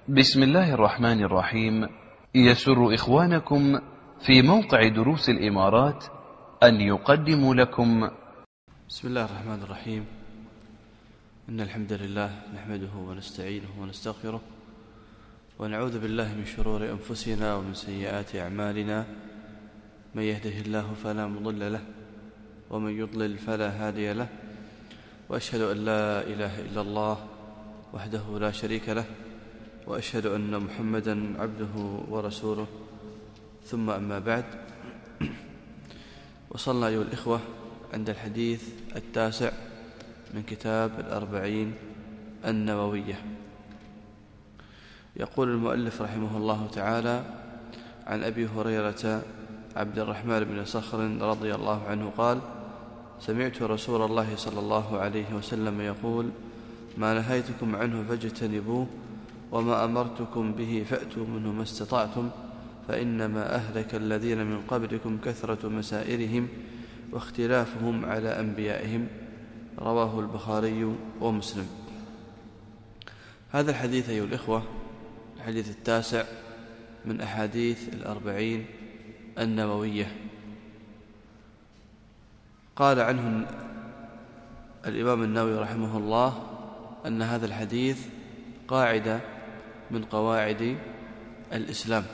بسم الله الرحمن الرحيم. يسر إخوانكم في موقع دروس الإمارات أن يقدموا لكم بسم الله الرحمن الرحيم. إن الحمد لله نحمده ونستعينه ونستغفره ونعوذ بالله من شرور أنفسنا ومن سيئات أعمالنا. من يهده الله فلا مضل له ومن يضلل فلا هادي له، وأشهد أن لا إله إلا الله وحده لا شريك له، وأشهد أن محمدا عبده ورسوله، ثم أما بعد. وصلنا أيها الإخوة عند الحديث 9 من كتاب 40 النووية. يقول المؤلف رحمه الله تعالى: عن أبي هريرة عبد الرحمن بن صخر رضي الله عنه قال: سمعت رسول الله صلى الله عليه وسلم يقول: ما نهيتكم عنه فاجتنبوه، وما أمرتكم به فأتوا منه ما استطعتم، فإنما أهلك الذين من قبلكم كثرة مسائلهم واختلافهم على أنبيائهم. رواه البخاري ومسلم. هذا الحديث أيها الإخوة الحديث 9 من أحاديث 40 النووية. قال عنه الإمام النووي رحمه الله أن هذا الحديث قاعدة من قواعد الإسلام،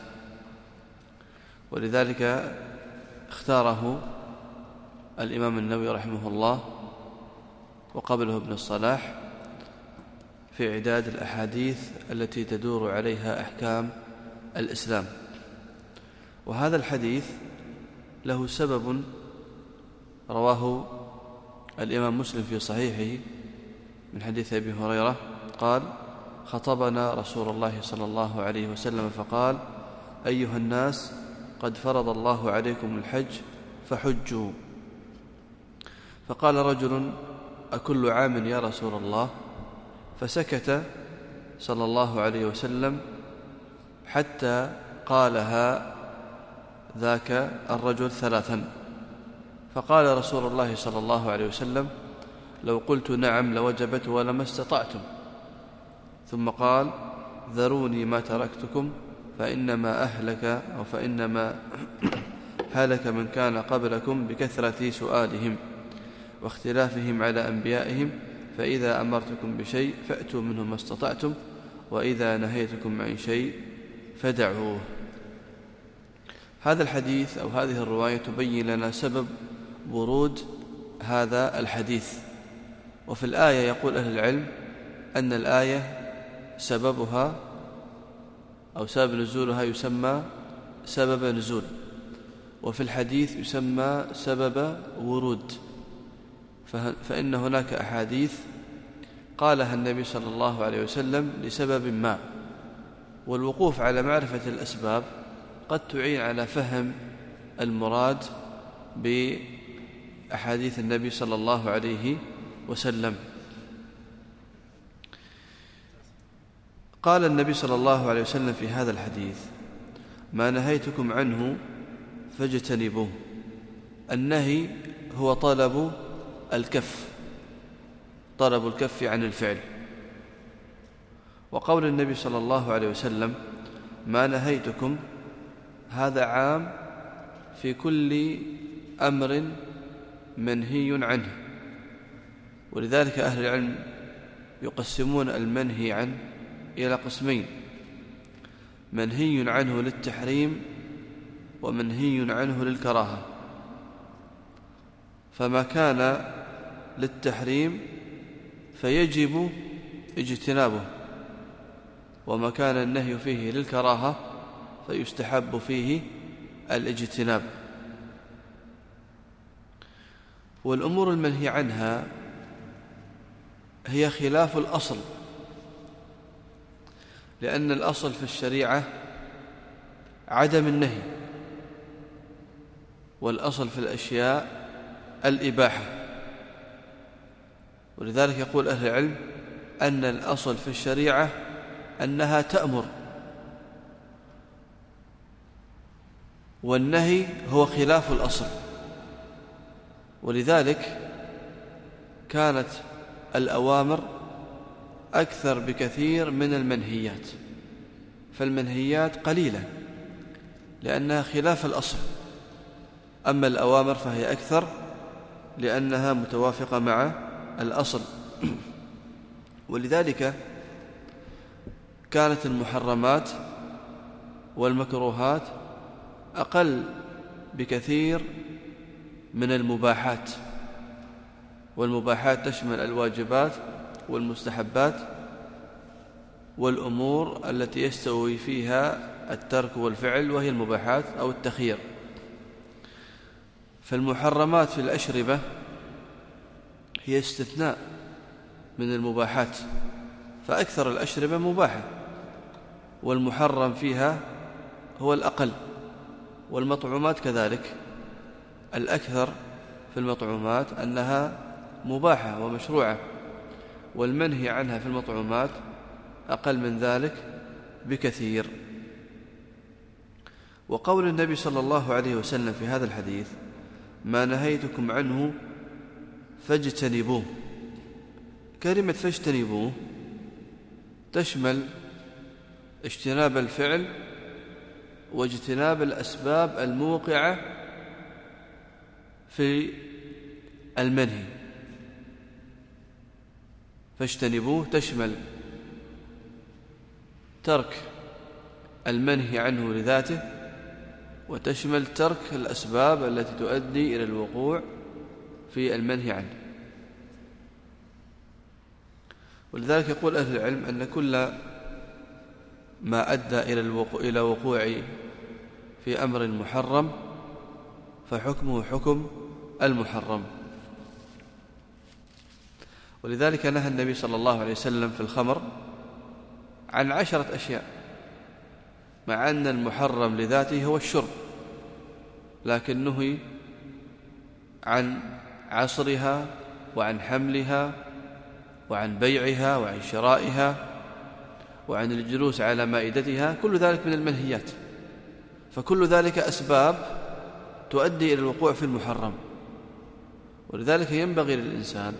ولذلك اختاره الإمام النووي رحمه الله وقبله ابن الصلاح في إعداد الأحاديث التي تدور عليها أحكام الإسلام. وهذا الحديث له سبب رواه الإمام مسلم في صحيحه من حديث أبي هريرة قال: خطبنا رسول الله صلى الله عليه وسلم فقال: أيها الناس، قد فرض الله عليكم الحج فحجوا. فقال رجل: أكل عام يا رسول الله؟ فسكت صلى الله عليه وسلم حتى قالها ذاك الرجل 3. فقال رسول الله صلى الله عليه وسلم: لو قلت نعم لوجبت ولما استطعتم. ثم قال: ذروني ما تركتكم، فإنما هلك من كان قبلكم بكثرة سؤالهم واختلافهم على أنبيائهم، فإذا أمرتكم بشيء فأتوا منه ما استطعتم، وإذا نهيتكم عن شيء فدعوه. هذا الحديث أو هذه الرواية تبين لنا سبب ورود هذا الحديث. وفي الآية يقول أهل العلم أن الآية سببها أو سبب نزولها يسمى سبب نزول، وفي الحديث يسمى سبب ورود. فإن هناك أحاديث قالها النبي صلى الله عليه وسلم لسبب ما، والوقوف على معرفة الأسباب قد تعين على فهم المراد بأحاديث النبي صلى الله عليه وسلم. قال النبي صلى الله عليه وسلم في هذا الحديث: ما نهيتكم عنه فاجتنبوه. النهي هو طلب الكف عن الفعل. وقول النبي صلى الله عليه وسلم ما نهيتكم، هذا عام في كل أمر منهي عنه. ولذلك أهل العلم يقسمون المنهي عنه إلى قسمين: منهي عنه للتحريم ومنهي عنه للكراهة. فما كان للتحريم فيجب اجتنابه، وما كان النهي فيه للكراهة فيستحب فيه الاجتناب. والأمور المنهي عنها هي خلاف الأصل، لأن الأصل في الشريعة عدم النهي، والأصل في الأشياء الإباحة. ولذلك يقول أهل العلم أن الأصل في الشريعة أنها تأمر، والنهي هو خلاف الأصل. ولذلك كانت الأوامر أكثر بكثير من المنهيات، فالمنهيات قليلة لأنها خلاف الأصل، أما الأوامر فهي أكثر لأنها متوافقة مع الأصل. ولذلك كانت المحرمات والمكروهات أقل بكثير من المباحات، والمباحات تشمل الواجبات والمستحبات والأمور التي يستوي فيها الترك والفعل وهي المباحات أو التخيير. فالمحرمات في الأشربة هي استثناء من المباحات، فأكثر الأشربة مباحة والمحرم فيها هو الأقل. والمطعومات كذلك الأكثر في المطعومات أنها مباحة ومشروعة، والمنهي عنها في المطعومات أقل من ذلك بكثير. وقول النبي صلى الله عليه وسلم في هذا الحديث: ما نهيتكم عنه فاجتنبوه، كلمة فاجتنبوه تشمل اجتناب الفعل واجتناب الأسباب الموقعة في المنهي. فاجتنبوه تشمل ترك المنهي عنه لذاته، وتشمل ترك الأسباب التي تؤدي إلى الوقوع في المنهي عنه. ولذلك يقول أهل العلم أن كل ما أدى إلى وقوع في أمر محرم فحكمه حكم المحرم. ولذلك نهى النبي صلى الله عليه وسلم في الخمر عن 10 أشياء، مع أن المحرم لذاته هو الشرب، لكن نهي عن عصرها وعن حملها وعن بيعها وعن شرائها وعن الجلوس على مائدتها، كل ذلك من المنهيات. فكل ذلك أسباب تؤدي إلى الوقوع في المحرم. ولذلك ينبغي للإنسان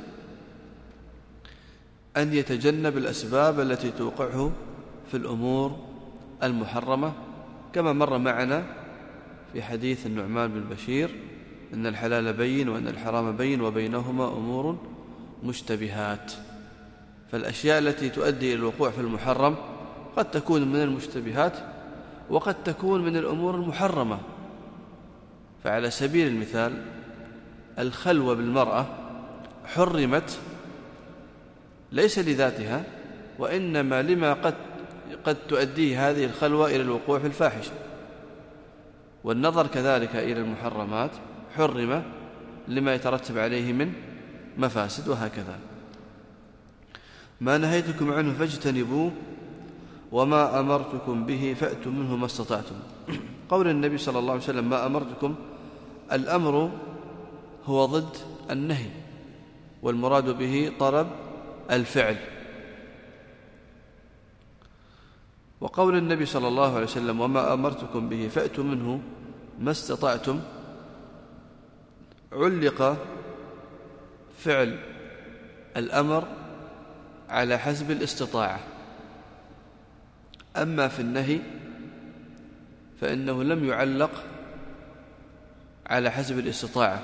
أن يتجنب الأسباب التي توقعه في الأمور المحرمة، كما مر معنا في حديث النعمان بن بشير: إن الحلال بين وإن الحرام بين وبينهما أمور مشتبهات. فالأشياء التي تؤدي إلى الوقوع في المحرم قد تكون من المشتبهات وقد تكون من الأمور المحرمة. فعلى سبيل المثال الخلوة بالمرأة حرمت ليس لذاتها، وإنما لما قد تؤدي هذه الخلوة إلى الوقوع في الفاحشة. والنظر كذلك إلى المحرمات حرم لما يترتب عليه من مفاسد، وهكذا. ما نهيتكم عنه فاجتنبوه وما أمرتكم به فأتوا منه ما استطعتم. قول النبي صلى الله عليه وسلم ما أمرتكم، الأمر هو ضد النهي، والمراد به طلب الفعل. وقول النبي صلى الله عليه وسلم وما أمرتكم به فأتوا منه ما استطعتم، علق فعل الأمر على حسب الاستطاعة. أما في النهي فإنه لم يعلق على حسب الاستطاعة،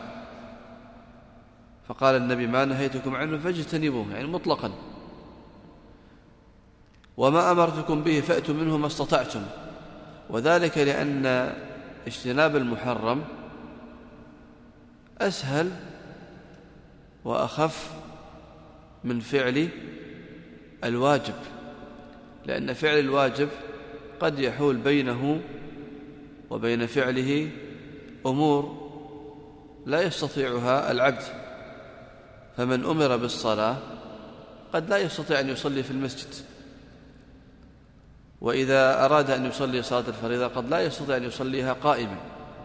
فقال النبي ما نهيتكم عنه فاجتنبوه، يعني مطلقا. وما أمرتكم به فأتوا منه ما استطعتم، وذلك لأن اجتناب المحرم أسهل وأخف من فعل الواجب، لأن فعل الواجب قد يحول بينه وبين فعله أمور لا يستطيعها العبد. فمن أمر بالصلاة قد لا يستطيع أن يصلي في المسجد، وإذا أراد أن يصلي صلاة الفريضة قد لا يستطيع أن يصليها قائما.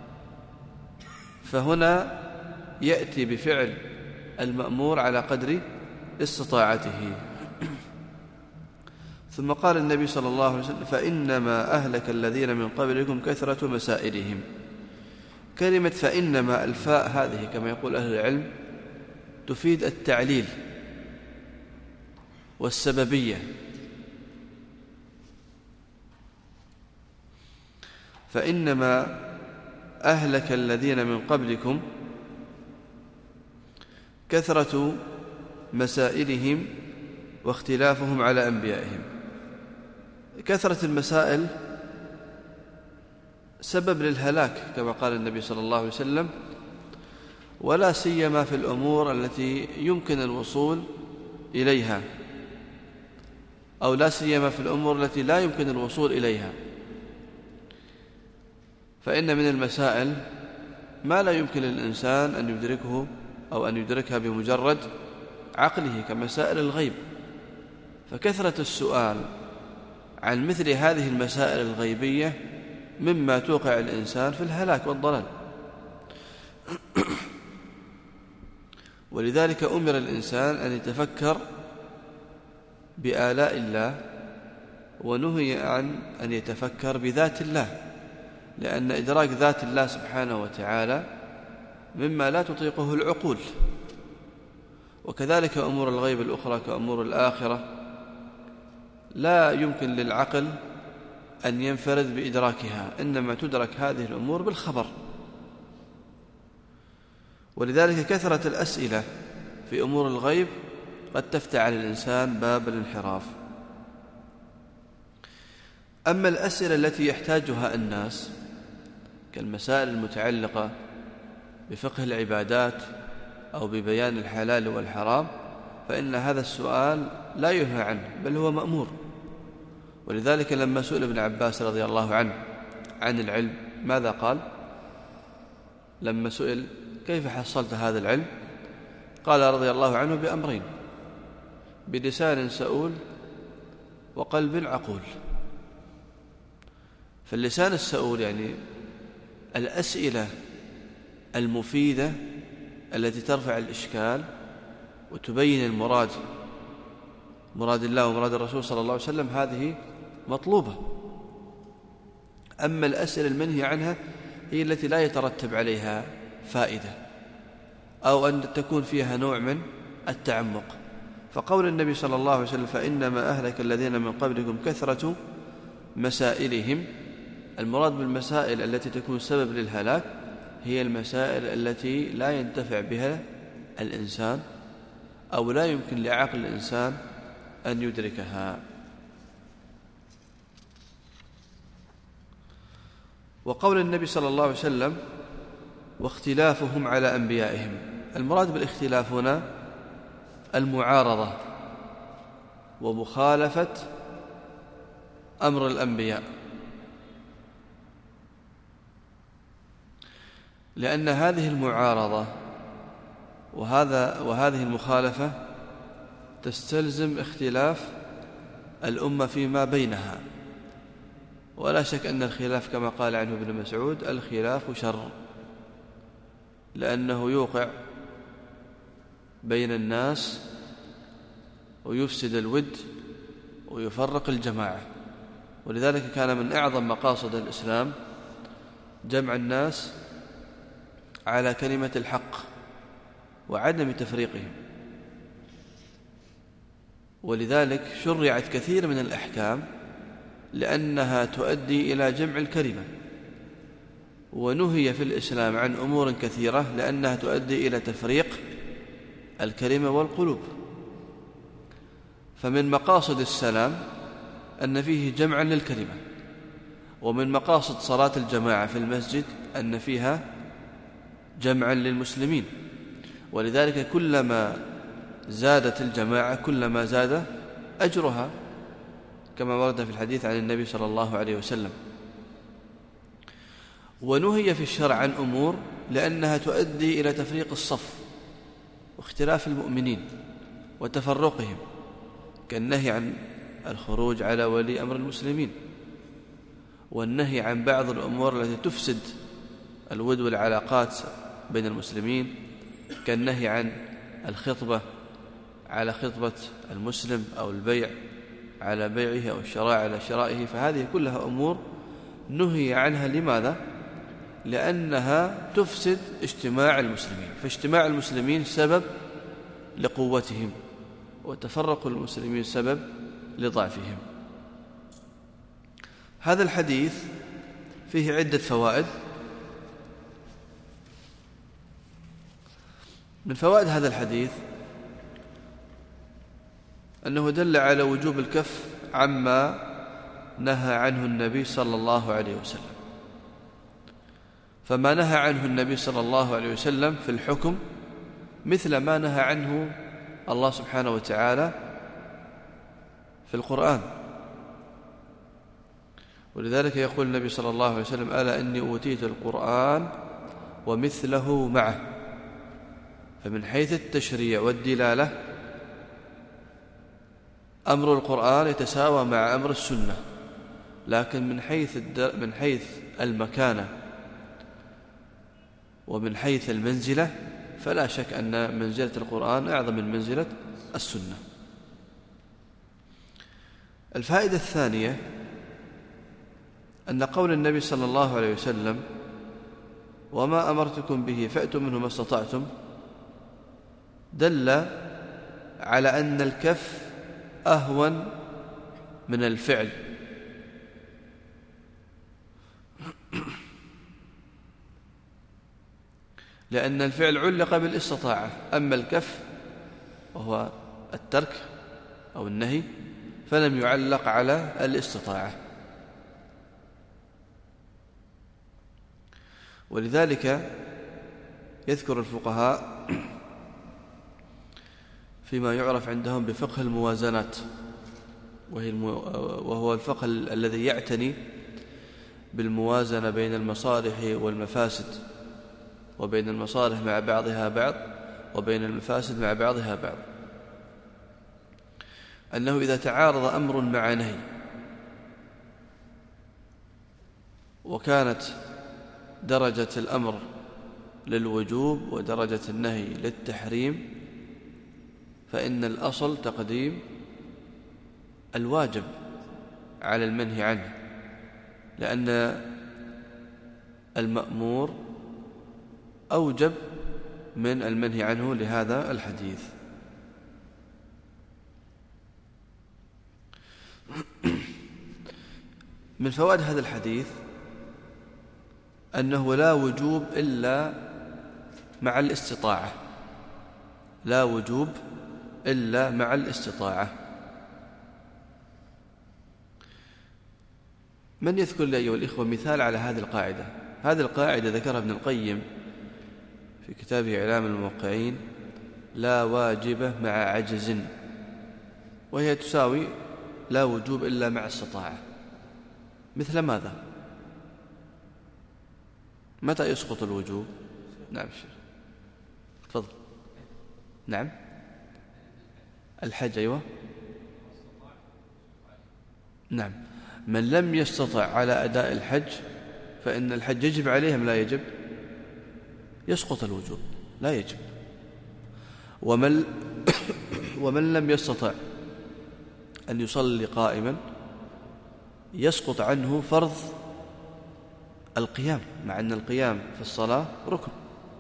فهنا يأتي بفعل المأمور على قدر استطاعته. ثم قال النبي صلى الله عليه وسلم فإنما أهلك الذين من قبلكم كثرة مسائلهم. كلمة فإنما، الفاء هذه كما يقول أهل العلم تفيد التعليل والسببية، فإنما أهلك الذين من قبلكم كثرة مسائلهم واختلافهم على أنبيائهم. كثرة المسائل سبب للهلاك كما قال النبي صلى الله عليه وسلم، ولا سيما في الأمور التي يمكن الوصول إليها، أو لا سيما في الأمور التي لا يمكن الوصول إليها. فإن من المسائل ما لا يمكن للإنسان أن يدركه أو أن يدركها بمجرد عقله كمسائل الغيب. فكثرة السؤال عن مثل هذه المسائل الغيبية مما توقع الإنسان في الهلاك والضلال. ولذلك أمر الإنسان أن يتفكر بآلاء الله، ونهي عن أن يتفكر بذات الله، لأن إدراك ذات الله سبحانه وتعالى مما لا تطيقه العقول. وكذلك أمور الغيب الأخرى كأمور الآخرة لا يمكن للعقل أن ينفرد بإدراكها، إنما تدرك هذه الأمور بالخبر. ولذلك كثرة الأسئلة في أمور الغيب قد تفتح على الإنسان باب الانحراف. أما الأسئلة التي يحتاجها الناس كالمسائل المتعلقة بفقه العبادات أو ببيان الحلال والحرام، فإن هذا السؤال لا ينهى عنه بل هو مأمور. ولذلك لما سئل ابن عباس رضي الله عنه عن العلم ماذا قال؟ لما سئل كيف حصلت هذا العلم؟ قال رضي الله عنه بأمرين: بلسان سؤول وقلب عقول. فاللسان السؤول يعني الأسئلة المفيدة التي ترفع الإشكال وتبين المراد، مراد الله ومراد الرسول صلى الله عليه وسلم، هذه مطلوبة. أما الأسئلة المنهي عنها هي التي لا يترتب عليها فائدة أو أن تكون فيها نوع من التعمق. فقول النبي صلى الله عليه وسلم فإنما أهلك الذين من قبلكم كثرة مسائلهم، المراد بالمسائل التي تكون سبب للهلاك هي المسائل التي لا ينتفع بها الإنسان أو لا يمكن لعقل الإنسان أن يدركها. وقول النبي صلى الله عليه وسلم واختلافهم على أنبيائهم، المراد بالاختلاف هنا المعارضة ومخالفة أمر الأنبياء، لأن هذه المعارضة وهذه المخالفة تستلزم اختلاف الأمة فيما بينها. ولا شك أن الخلاف كما قال عنه ابن مسعود الخلاف شر، لأنه يوقع بين الناس ويفسد الود ويفرق الجماعة. ولذلك كان من أعظم مقاصد الإسلام جمع الناس على كلمة الحق وعدم تفريقهم. ولذلك شرعت كثير من الأحكام لأنها تؤدي إلى جمع الكلمة، ونهي في الإسلام عن أمور كثيرة لأنها تؤدي إلى تفريق الكلمة والقلوب. فمن مقاصد السلام أن فيه جمعا للكلمة، ومن مقاصد صلاة الجماعة في المسجد أن فيها جمعا للمسلمين. ولذلك كلما زادت الجماعة كلما زاد أجرها، كما ورد في الحديث عن النبي صلى الله عليه وسلم. ونهي في الشرع عن أمور لأنها تؤدي إلى تفريق الصف واختلاف المؤمنين وتفرقهم، كالنهي عن الخروج على ولي أمر المسلمين، والنهي عن بعض الأمور التي تفسد الود والعلاقات بين المسلمين، كالنهي عن الخطبة على خطبة المسلم أو البيع على بيعه أو الشراء على شرائه. فهذه كلها أمور نهي عنها. لماذا؟ لأنها تفسد اجتماع المسلمين، فاجتماع المسلمين سبب لقوتهم، وتفرق المسلمين سبب لضعفهم. هذا الحديث فيه عدة فوائد. من فوائد هذا الحديث أنه دل على وجوب الكف عما نهى عنه النبي صلى الله عليه وسلم، فما نهى عنه النبي صلى الله عليه وسلم في الحكم مثل ما نهى عنه الله سبحانه وتعالى في القرآن. ولذلك يقول النبي صلى الله عليه وسلم: ألا إني أوتيت القرآن ومثله معه. فمن حيث التشريع والدلالة أمر القرآن يتساوى مع أمر السنة، لكن من حيث المكانة ومن حيث المنزلة فلا شك أن منزلة القرآن أعظم من منزلة السنة. الفائدة الثانية أن قول النبي صلى الله عليه وسلم: وما أمرتكم به فأتوا منه ما استطعتم، دل على أن الكف أهون من الفعل، لأن الفعل علق بالاستطاعة، أما الكف وهو الترك أو النهي فلم يعلق على الاستطاعة. ولذلك يذكر الفقهاء فيما يعرف عندهم بفقه الموازنات، وهو الفقه الذي يعتني بالموازنة بين المصالح والمفاسد، وبين المصالح مع بعضها بعض، وبين المفاسد مع بعضها بعض، أنه إذا تعارض أمر مع نهي وكانت درجة الأمر للوجوب ودرجة النهي للتحريم، فإن الأصل تقديم الواجب على المنهي عنه، لأن المأمور أوجب من المنهي عنه لهذا الحديث. من فوائد هذا الحديث أنه لا وجوب إلا مع الاستطاعة، لا وجوب إلا مع الاستطاعة. من يذكر لي أيها الإخوة مثال على هذه القاعدة؟ هذه القاعدة ذكرها ابن القيم في كتابه إعلام الموقعين: لا واجب مع عجز، وهي تساوي لا وجوب إلا مع استطاعة. مثل ماذا؟ متى يسقط الوجوب؟ نعم شيخ تفضل. نعم الحج، أيوة نعم. من لم يستطع على أداء الحج فإن الحج يجب عليه أم لا يجب؟ يسقط الوجوب، لا يجب. ومن لم يستطع أن يصلي قائما يسقط عنه فرض القيام، مع أن القيام في الصلاة ركن.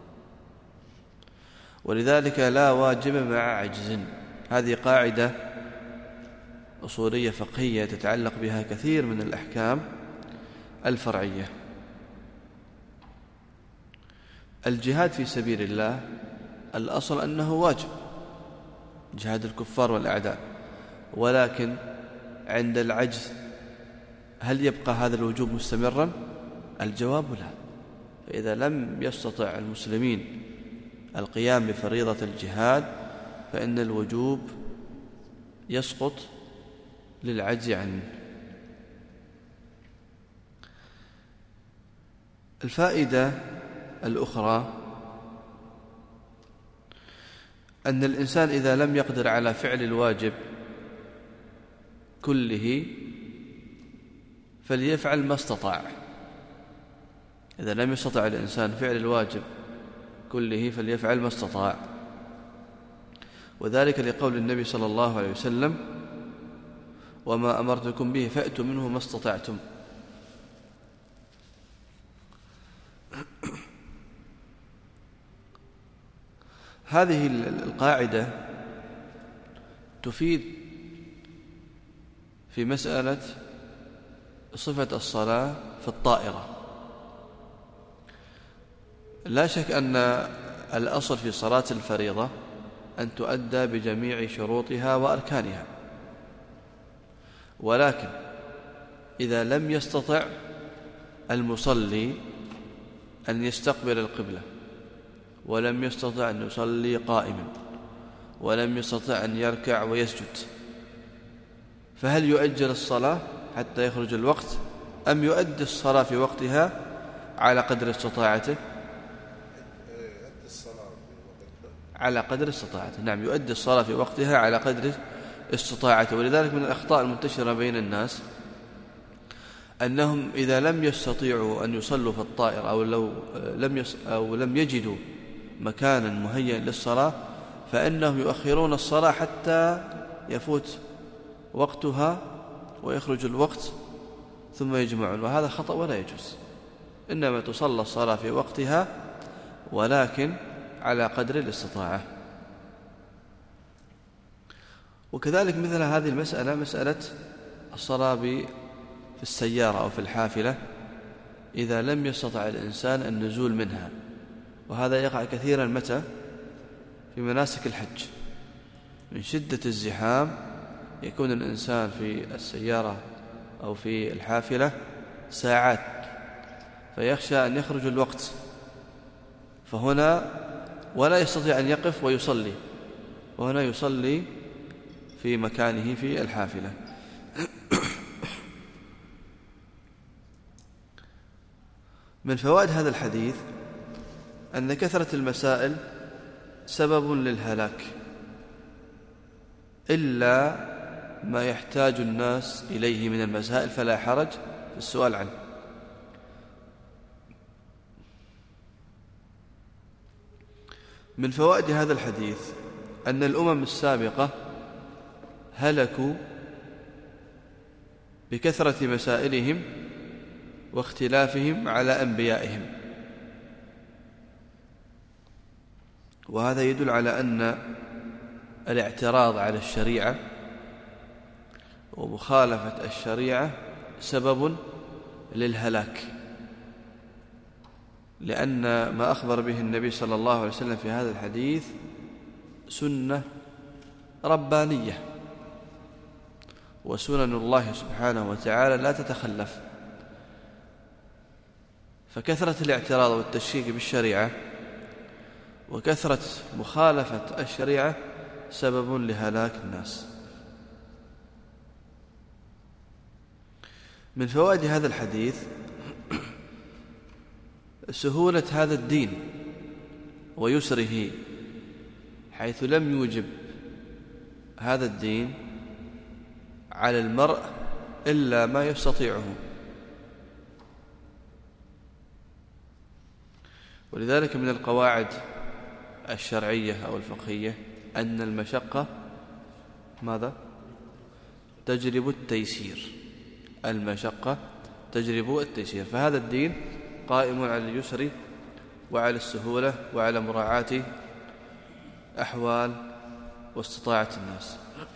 ولذلك لا واجب مع عجز. هذه قاعدة أصولية فقهية تتعلق بها كثير من الأحكام الفرعية. الجهاد في سبيل الله الأصل أنه واجب، جهاد الكفار والأعداء، ولكن عند العجز هل يبقى هذا الوجوب مستمرا؟ الجواب لا. فإذا لم يستطع المسلمين القيام بفريضة الجهاد فإن الوجوب يسقط للعجز عنه. الفائدة الأخرى أن الإنسان إذا لم يقدر على فعل الواجب كله فليفعل ما استطاع. إذا لم يستطع الإنسان فعل الواجب كله فليفعل ما استطاع، وذلك لقول النبي صلى الله عليه وسلم: وما أمرتكم به فأتوا منه ما استطعتم. هذه القاعدة تفيد في مسألة صفة الصلاة في الطائرة. لا شك أن الأصل في صلاة الفريضة أن تؤدى بجميع شروطها وأركانها، ولكن إذا لم يستطع المصلي أن يستقبل القبلة، ولم يستطع أن يصلي قائما، ولم يستطع أن يركع ويسجد، فهل يؤجل الصلاة حتى يخرج الوقت، أم يؤدي الصلاة في وقتها على قدر استطاعته؟ على قدر استطاعته، نعم، يؤدي الصلاة في وقتها على قدر استطاعته. ولذلك من الأخطاء المنتشرة بين الناس أنهم إذا لم يستطيعوا أن يصلوا في الطائر، أو لم يجدوا مكانا مهيئا للصلاة، فإنهم يؤخرون الصلاة حتى يفوت وقتها ويخرج الوقت ثم يجمعون، وهذا خطأ ولا يجوز. إنما تصلى الصلاة في وقتها، ولكن على قدر الاستطاعة. وكذلك مثل هذه المسألة، مسألة الصلاة في السيارة أو في الحافلة إذا لم يستطع الإنسان النزول منها، وهذا يقع كثيرا متى؟ في مناسك الحج، من شدة الزحام يكون الإنسان في السيارة أو في الحافلة ساعات، فيخشى أن يخرج الوقت، فهنا ولا يستطيع أن يقف ويصلي، وهنا يصلي في مكانه في الحافلة. من فوائد هذا الحديث أن كثرة المسائل سبب للهلاك، إلا ما يحتاج الناس إليه من المسائل فلا حرج في السؤال عنه. من فوائد هذا الحديث أن الأمم السابقة هلكوا بكثرة مسائلهم واختلافهم على أنبيائهم، وهذا يدل على أن الاعتراض على الشريعة ومخالفة الشريعة سبب للهلاك، لأن ما أخبر به النبي صلى الله عليه وسلم في هذا الحديث سنة ربانية، وسنن الله سبحانه وتعالى لا تتخلف، فكثرة الاعتراض والتشكيك بالشريعة وكثرة مخالفة الشريعة سبب لهلاك الناس. من فوائد هذا الحديث سهولة هذا الدين ويسره، حيث لم يوجب هذا الدين على المرء إلا ما يستطيعه، ولذلك من القواعد الشرعية أو الفقهية أن المشقة ماذا؟ تجلب التيسير، المشقة تجلب التيسير، فهذا الدين قائم على اليسر وعلى السهولة وعلى مراعاة أحوال واستطاعة الناس.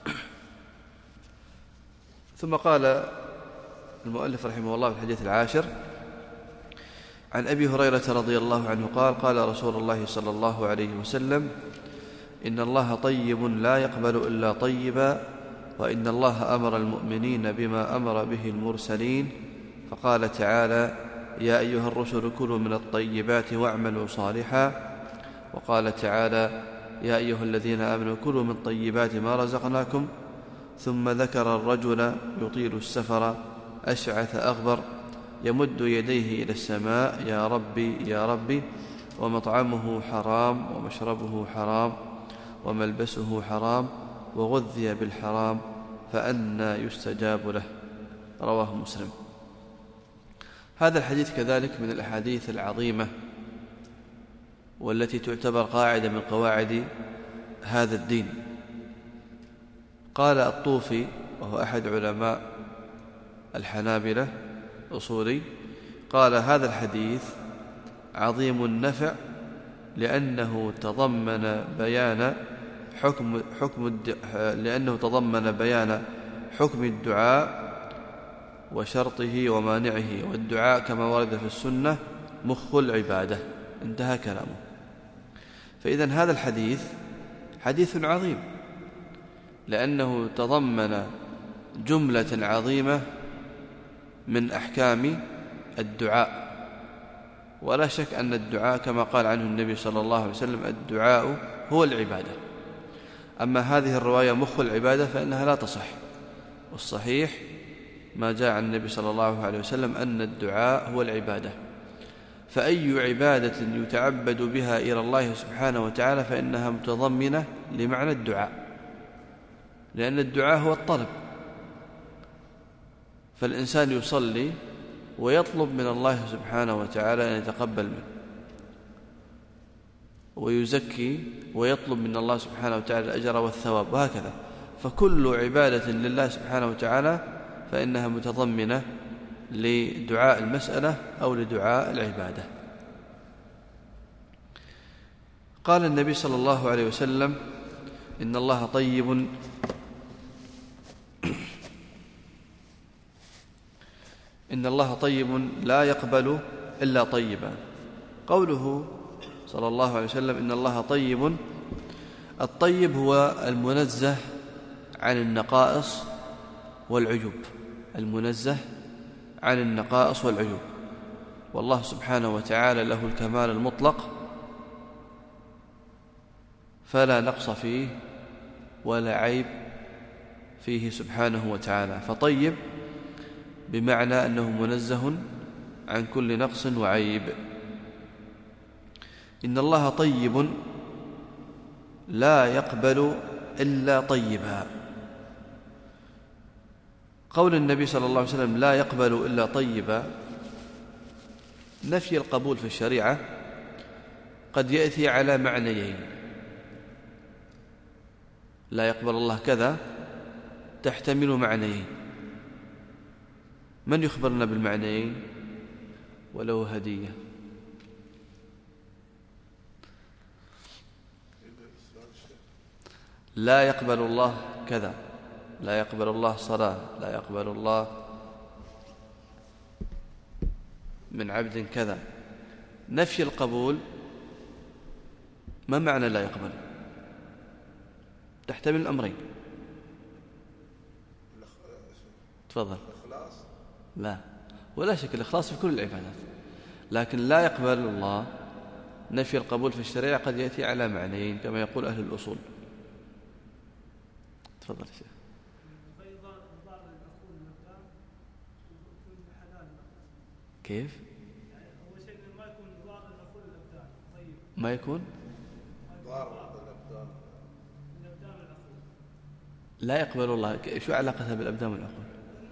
ثم قال المؤلف رحمه الله في الحديث العاشر عن أبي هريرة رضي الله عنه قال قال رسول الله صلى الله عليه وسلم: إن الله طيب لا يقبل إلا طيبا، وإن الله أمر المؤمنين بما أمر به المرسلين، فقال تعالى: يا أيها الرسل كلوا من الطيبات واعملوا صالحا، وقال تعالى: يا أيها الذين آمنوا كلوا من طيبات ما رزقناكم، ثم ذكر الرجل يطيل السفر أشعث أغبر يمد يديه إلى السماء: يا ربي يا ربي، ومطعمه حرام ومشربه حرام وملبسه حرام وغذي بالحرام فأنى يستجاب له. رواه مسلم. هذا الحديث كذلك من الأحاديث العظيمة والتي تعتبر قاعدة من قواعد هذا الدين. قال الطوفي وهو أحد علماء الحنابلة أصولي، قال: هذا الحديث عظيم النفع لأنه تضمن بيان حكم الدعاء وشرطه ومانعه، والدعاء كما ورد في السنة مخ العبادة، انتهى كلامه. فإذن هذا الحديث حديث عظيم، لأنه تضمن جملة عظيمة من أحكام الدعاء. ولا شك أن الدعاء كما قال عنه النبي صلى الله عليه وسلم الدعاء هو العبادة. أما هذه الرواية مخ العبادة فإنها لا تصح، والصحيح ما جاء عن النبي صلى الله عليه وسلم أن الدعاء هو العبادة. فأي عبادة يتعبد بها إلى الله سبحانه وتعالى فإنها متضمنة لمعنى الدعاء، لأن الدعاء هو الطلب. فالإنسان يصلي ويطلب من الله سبحانه وتعالى أن يتقبل منه، ويزكي ويطلب من الله سبحانه وتعالى الأجر والثواب، وهكذا. فكل عبادة لله سبحانه وتعالى فإنها متضمنة لدعاء المسألة أو لدعاء العبادة. قال النبي صلى الله عليه وسلم إن الله طيب إن الله طيب لا يقبل إلا طيبا. قوله صلى الله عليه وسلم إن الله طيب، الطيب هو المنزه عن النقائص والعيوب، المنزه عن النقائص والعيوب. والله سبحانه وتعالى له الكمال المطلق فلا نقص فيه ولا عيب فيه سبحانه وتعالى. فطيب بمعنى أنه منزه عن كل نقص وعيب. إن الله طيب لا يقبل إلا طيبا. قول النبي صلى الله عليه وسلم لا يقبل إلا طيبا، نفي القبول في الشريعة قد يأتي على معنيين. لا يقبل الله كذا تحتمل معنيين. من يخبرنا بالمعنيين ولو هدية؟ لا يقبل الله كذا، لا يقبل الله صلاة، لا يقبل الله من عبد كذا. نفي القبول ما معنى لا يقبل؟ تحتمل الأمرين. تفضل. لا، ولا شك الإخلاص في كل العبادات، لكن لا يقبل الله نفي القبول في الشريعة قد يأتي على معنيين كما يقول أهل الأصول. تفضل يا شيخ. كيف؟ ما يكون لا يقبل الله. شو علاقتها بالأبدان والعقول؟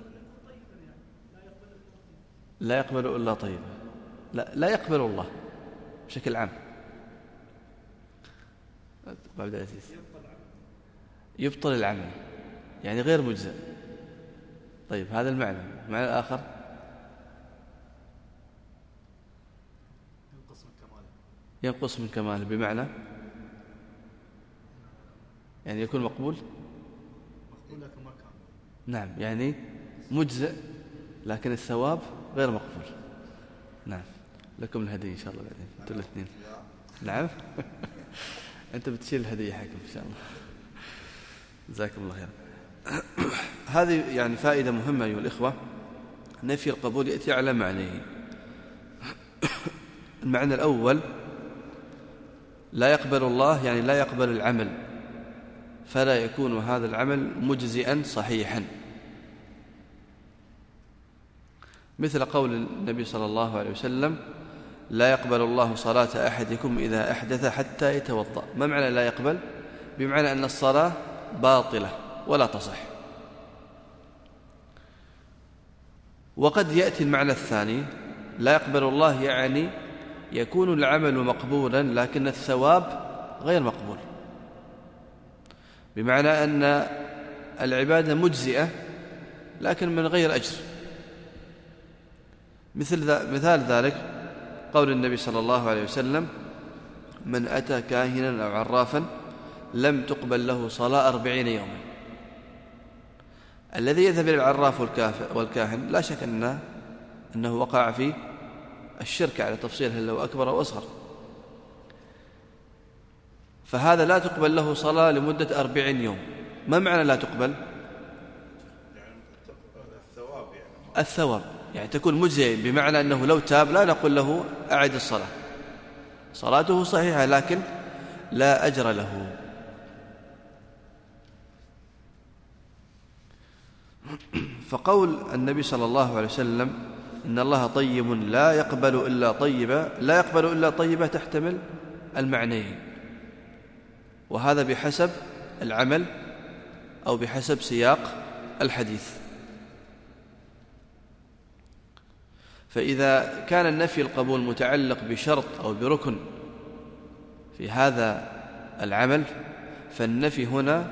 لا يقبل إلا طيبا. لا يقبل الله بشكل عام. بعد العزيز يبطل العمل، يعني غير مجزئ. طيب هذا المعنى. المعنى الآخر ينقص من كماله، بمعنى يعني يكون مقبول لكن ما كان. نعم، يعني مجزئ لكن الثواب غير مقبول. نعم، لكم الهدية إن شاء الله بعدين أنتم الاثنين. نعم. أنت بتشيل الهدية حقكم إن شاء الله. جزاكم الله خير. هذه يعني فائدة مهمة أيها الإخوة. نفي القبول يأتي على معنيه. المعنى الأول لا يقبل الله يعني لا يقبل العمل، فلا يكون هذا العمل مجزئا صحيحا، مثل قول النبي صلى الله عليه وسلم لا يقبل الله صلاة أحدكم إذا أحدث حتى يتوضأ. ما معنى لا يقبل؟ بمعنى أن الصلاة باطلة ولا تصح. وقد يأتي المعنى الثاني لا يقبل الله يعني يكون العمل مقبولا لكن الثواب غير مقبول، بمعنى أن العبادة مجزئة لكن من غير أجر. مثال ذلك قول النبي صلى الله عليه وسلم من أتى كاهنا أو عرافا لم تقبل له صلاة 40 يوما. الذي يذهب إلى العراف والكاهن لا شك أنه وقع في الشرك على تفصيل هل هو أكبر أو أصغر، فهذا لا تقبل له صلاة لمدة 40 يوم. ما معنى لا تقبل؟ الثواب يعني تكون مجزئة، بمعنى أنه لو تاب لا نقول له أعد الصلاة، صلاته صحيحة لكن لا أجر له. فقول النبي صلى الله عليه وسلم إن الله طيب لا يقبل إلا طيبا، لا يقبل إلا طيبا تحتمل المعنيين، وهذا بحسب العمل أو بحسب سياق الحديث. فإذا كان النفي القبول متعلق بشرط أو بركن في هذا العمل فالنفي هنا،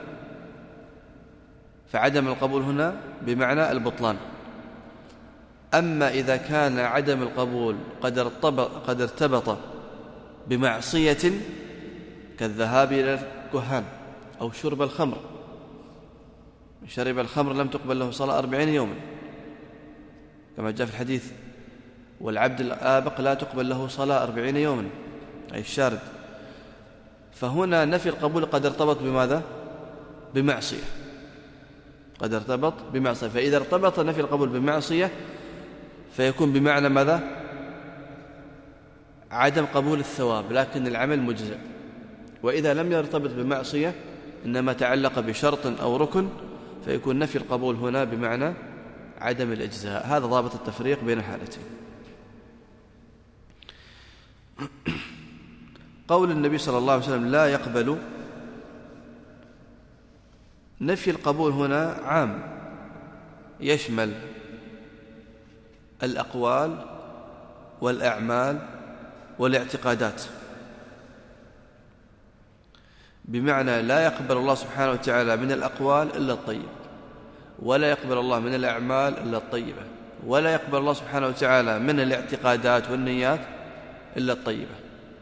فعدم القبول هنا بمعنى البطلان. أما إذا كان عدم القبول قد ارتبط بمعصية كالذهاب إلى الكهان أو شرب الخمر، شرب الخمر لم تقبل له صلاة 40 يوما كما جاء في الحديث، والعبد الآبق لا تقبل له صلاة 40 يوما أي الشارد. فهنا نفي القبول قد ارتبط بماذا؟ بمعصية، قد ارتبط بمعصية. فإذا ارتبط نفي القبول بمعصية فيكون بمعنى ماذا؟ عدم قبول الثواب لكن العمل مجزئ. وإذا لم يرتبط بمعصية إنما تعلق بشرط أو ركن فيكون نفي القبول هنا بمعنى عدم الإجزاء. هذا ضابط التفريق بين الحالتين. قول النبي صلى الله عليه وسلم لا يقبل، نفي القبول هنا عام يشمل الأقوال والأعمال والاعتقادات، بمعنى لا يقبل الله سبحانه وتعالى من الأقوال إلا الطيب، ولا يقبل الله من الأعمال إلا الطيبة، ولا يقبل الله سبحانه وتعالى من الاعتقادات والنيات إلا الطيبة.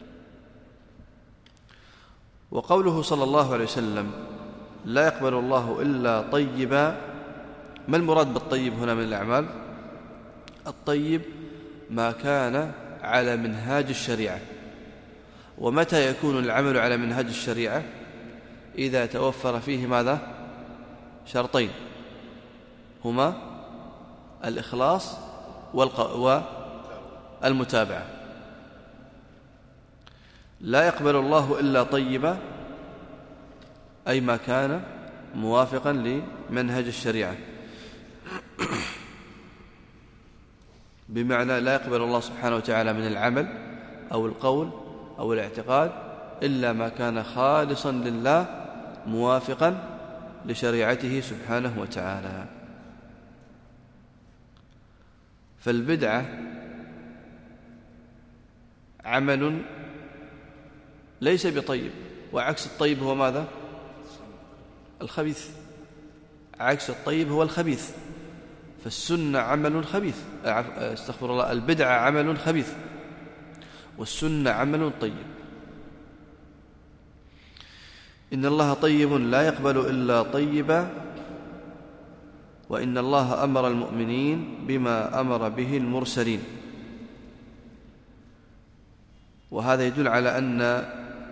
وقوله صلى الله عليه وسلم لا يقبل الله إلا طيبا، ما المراد بالطيب هنا من الأعمال؟ الطيب ما كان على منهاج الشريعة. ومتى يكون العمل على منهاج الشريعة؟ إذا توفر فيه ماذا؟ شرطين هما الإخلاص والمتابعة. لا يقبل الله إلا طيبا أي ما كان موافقا لمنهج الشريعة، بمعنى لا يقبل الله سبحانه وتعالى من العمل أو القول أو الاعتقاد إلا ما كان خالصا لله موافقا لشريعته سبحانه وتعالى. فالبدعة عمل ليس بطيب، وعكس الطيب هو ماذا؟ الخبيث. عكس الطيب هو الخبيث. فالسنة عمل خبيث، استغفر الله، البدعة عمل خبيث والسنة عمل طيب. إن الله طيب لا يقبل إلا طيبا، وإن الله أمر المؤمنين بما أمر به المرسلين. وهذا يدل على أن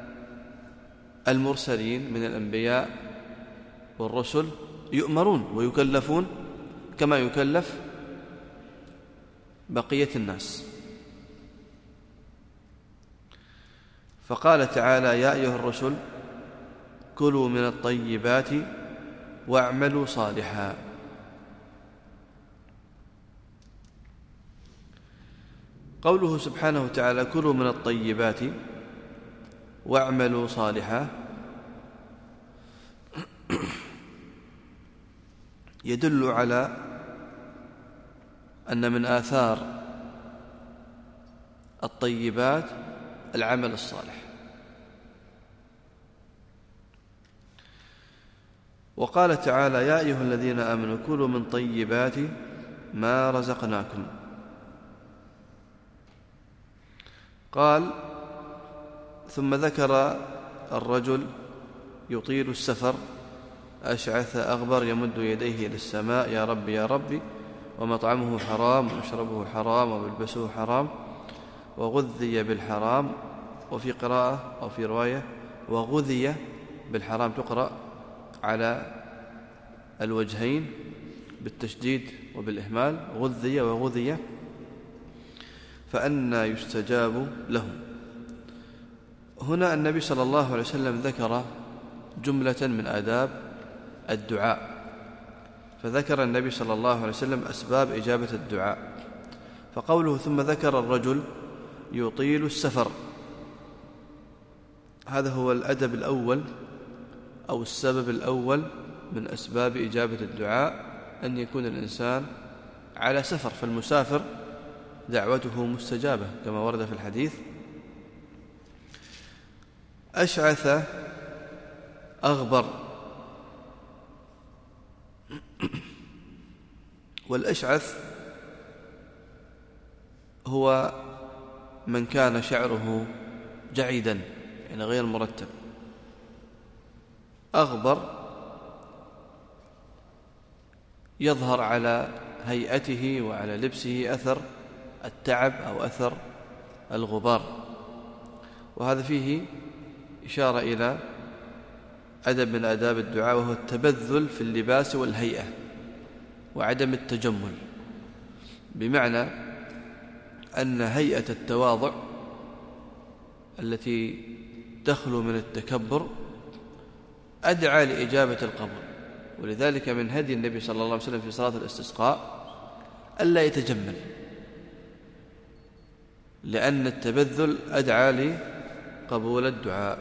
المرسلين من الأنبياء والرسل يؤمرون ويكلفون كما يكلف بقية الناس. فقال تعالى يا أيها الرسل كلوا من الطيبات واعملوا صالحا. قوله سبحانه وتعالى كلوا من الطيبات واعملوا صالحا يدل على أن من آثار الطيبات العمل الصالح. وقال تعالى يا أيها الذين آمنوا كلوا من طيبات ما رزقناكم. قال ثم ذكر الرجل يطيل السفر أشعث أغبر يمد يديه إلى السماء يا ربي يا ربي، ومطعمه حرام ومشربه حرام وملبسه حرام وغذي بالحرام، وفي قراءة أو في رواية وغذي بالحرام تقرأ على الوجهين بالتشديد وبالإهمال، غذي وغذي، فأنى يستجاب لهم. هنا النبي صلى الله عليه وسلم ذكر جملة من آداب الدعاء، فذكر النبي صلى الله عليه وسلم أسباب إجابة الدعاء، فقوله ثم ذكر الرجل يطيل السفر، هذا هو الأدب الأول أو السبب الأول من أسباب إجابة الدعاء، أن يكون الإنسان على سفر، فالمسافر دعوته مستجابة كما ورد في الحديث. أشعث أغبر، والأشعث هو من كان شعره جعيدا يعني غير مرتب. أغبر يظهر على هيئته وعلى لبسه أثر التعب أو أثر الغبار، وهذا فيه إشارة إلى أدب من آداب الدعاء، وهو التبذل في اللباس والهيئة وعدم التجمل، بمعنى أن هيئة التواضع التي تخلو من التكبر أدعى لإجابة القبول. ولذلك من هدي النبي صلى الله عليه وسلم في صلاة الاستسقاء ألا يتجمل، لأن التبذل أدعى لقبول الدعاء.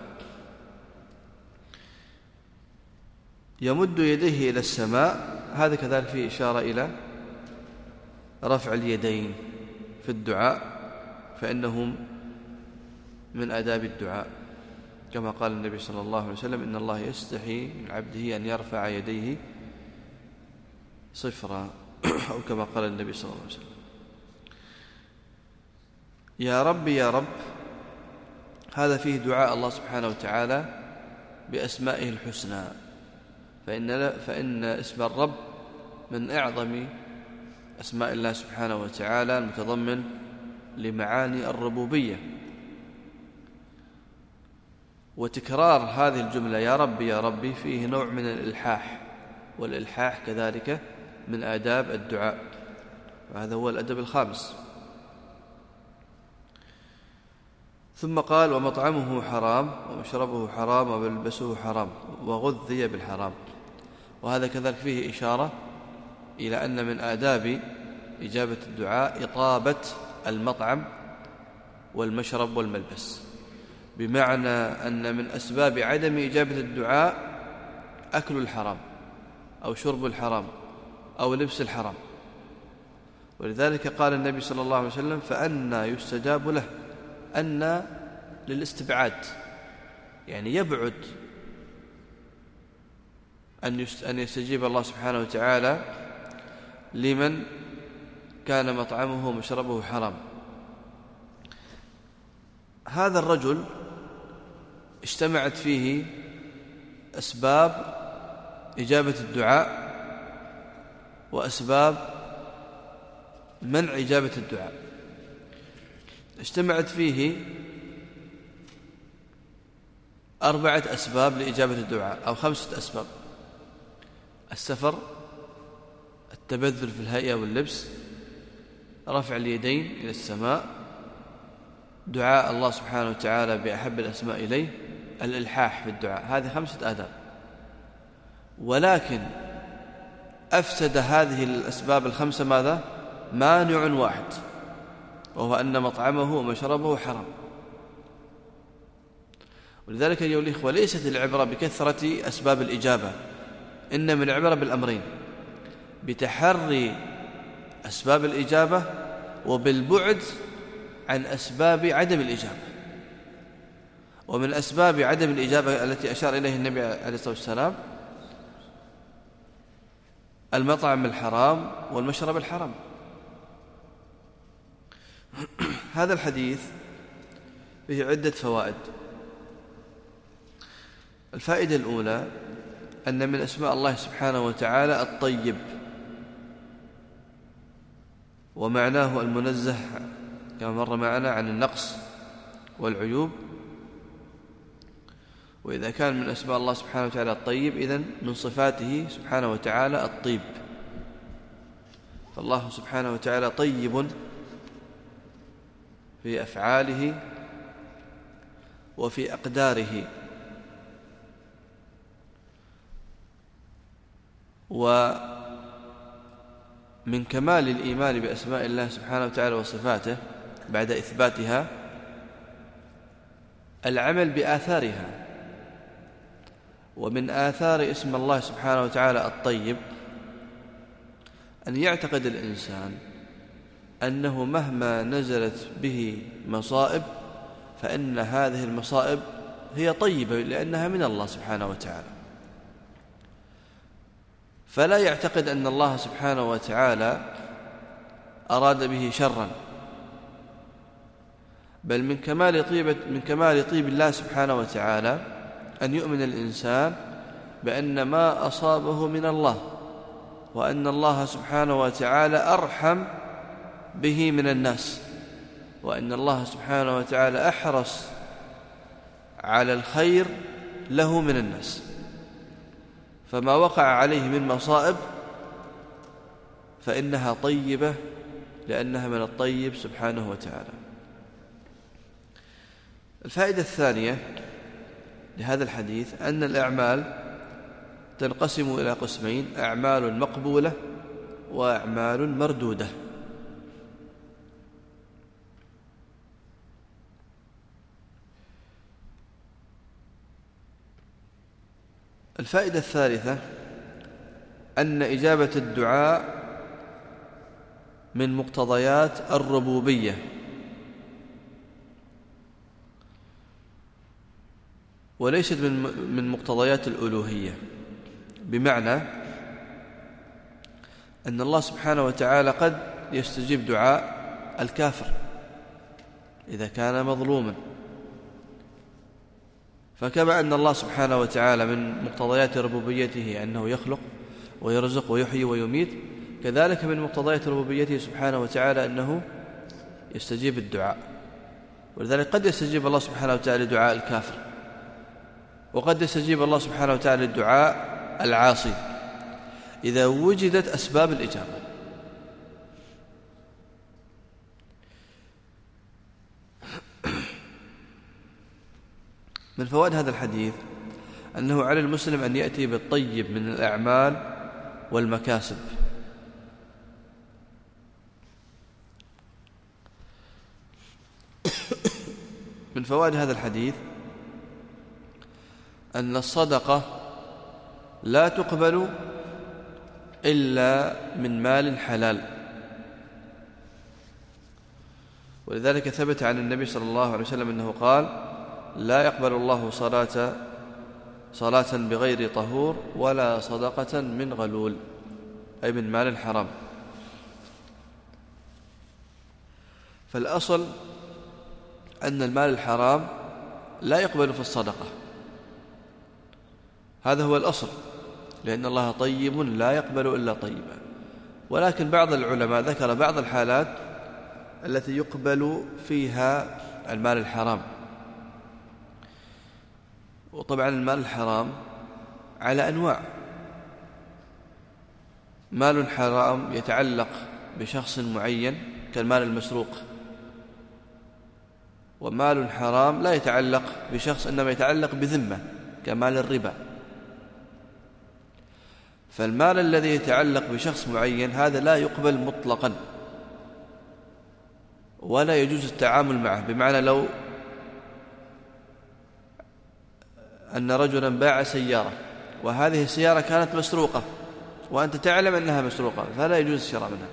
يمد يديه إلى السماء، هذا كذلك فيه إشارة إلى رفع اليدين في الدعاء، فإنهم من آداب الدعاء، كما قال النبي صلى الله عليه وسلم إن الله يستحي من عبده أن يرفع يديه صفرا، أو كما قال النبي صلى الله عليه وسلم. يا رب يا رب، هذا فيه دعاء الله سبحانه وتعالى بأسمائه الحسنى، فإن اسم الرب من أعظم أسماء الله سبحانه وتعالى، المتضمن لمعاني الربوبية. وتكرار هذه الجملة يا رب يا ربي فيه نوع من الإلحاح، والإلحاح كذلك من آداب الدعاء، وهذا هو الأدب الخامس. ثم قال ومطعمه حرام ومشربه حرام وملبسه حرام وغذي بالحرام، وهذا كذلك فيه إشارة إلى أن من آداب إجابة الدعاء إطابة المطعم والمشرب والملبس، بمعنى أن من أسباب عدم إجابة الدعاء أكل الحرام أو شرب الحرام أو لبس الحرام. ولذلك قال النبي صلى الله عليه وسلم فأنى يستجاب له، أن للاستبعاد، يعني يبعد أن يستجيب الله سبحانه وتعالى لمن كان مطعمه ومشربه حرام. هذا الرجل اجتمعت فيه أسباب إجابة الدعاء وأسباب منع إجابة الدعاء، اجتمعت فيه 4 أسباب لإجابة الدعاء أو 5 أسباب: السفر، التبذل في الهيئة واللبس، رفع اليدين إلى السماء، دعاء الله سبحانه وتعالى بأحب الأسماء إليه، الإلحاح في الدعاء. هذه 5 آداب، ولكن أفسد هذه الأسباب ال5 ماذا؟ مانع واحد، وهو أن مطعمه ومشربه حرام. ولذلك أيها الإخوة ليست العبرة بكثرة أسباب الإجابة، إنما العبرة بالأمرين: بتحري أسباب الإجابة وبالبعد عن أسباب عدم الإجابة. ومن أسباب عدم الإجابة التي أشار إليه النبي عليه الصلاة والسلام المطعم الحرام والمشرب الحرام. هذا الحديث فيه عدة فوائد. الفائدة الأولى أن من أسماء الله سبحانه وتعالى الطيب، ومعناه المنزه كما مر معنا عن النقص والعيوب. وإذا كان من أسماء الله سبحانه وتعالى الطيب، إذن من صفاته سبحانه وتعالى الطيب. فالله سبحانه وتعالى طيب في أفعاله وفي أقداره. ومن كمال الإيمان بأسماء الله سبحانه وتعالى وصفاته بعد إثباتها العمل بآثارها. ومن آثار اسم الله سبحانه وتعالى الطيب أن يعتقد الإنسان أنه مهما نزلت به مصائب فإن هذه المصائب هي طيبة لأنها من الله سبحانه وتعالى، فلا يعتقد أن الله سبحانه وتعالى أراد به شرا، بل من كمال طيب الله سبحانه وتعالى أن يؤمن الإنسان بأن ما أصابه من الله، وأن الله سبحانه وتعالى أرحم به من الناس، وأن الله سبحانه وتعالى أحرص على الخير له من الناس، فما وقع عليه من مصائب فإنها طيبة لأنها من الطيب سبحانه وتعالى. الفائدة الثانية لهذا الحديث أن الأعمال تنقسم إلى قسمين: أعمال مقبولة وأعمال مردودة. الفائدة الثالثة أن إجابة الدعاء من مقتضيات الربوبية، وليست من مقتضيات الألوهية، بمعنى أن الله سبحانه وتعالى قد يستجيب دعاء الكافر إذا كان مظلوما، فكما أن الله سبحانه وتعالى من مقتضيات ربوبيته أنه يخلق ويرزق ويحيي ويميت، كذلك من مقتضيات ربوبيته سبحانه وتعالى أنه يستجيب الدعاء. ولذلك قد يستجيب الله سبحانه وتعالى دعاء الكافر، وقد يستجيب الله سبحانه وتعالى دعاء العاصي إذا وجدت أسباب الإجابة. من فوائد هذا الحديث أنه على المسلم أن يأتي بالطيب من الأعمال والمكاسب. من فوائد هذا الحديث أن الصدقة لا تقبل إلا من مال حلال، ولذلك ثبت عن النبي صلى الله عليه وسلم أنه قال: لا يقبل الله صلاة بغير طهور ولا صدقة من غلول، أي من مال حرام. فالأصل أن المال الحرام لا يقبل في الصدقة، هذا هو الأصل، لأن الله طيب لا يقبل إلا طيبا. ولكن بعض العلماء ذكر بعض الحالات التي يقبل فيها المال الحرام. وطبعا المال الحرام على أنواع: مال حرام يتعلق بشخص معين كالمال المسروق، ومال حرام لا يتعلق بشخص إنما يتعلق بذمة كمال الربا. فالمال الذي يتعلق بشخص معين هذا لا يقبل مطلقا ولا يجوز التعامل معه، بمعنى لو أن رجلا باع سيارة وهذه السيارة كانت مسروقة وأنت تعلم أنها مسروقة فلا يجوز الشراء منها.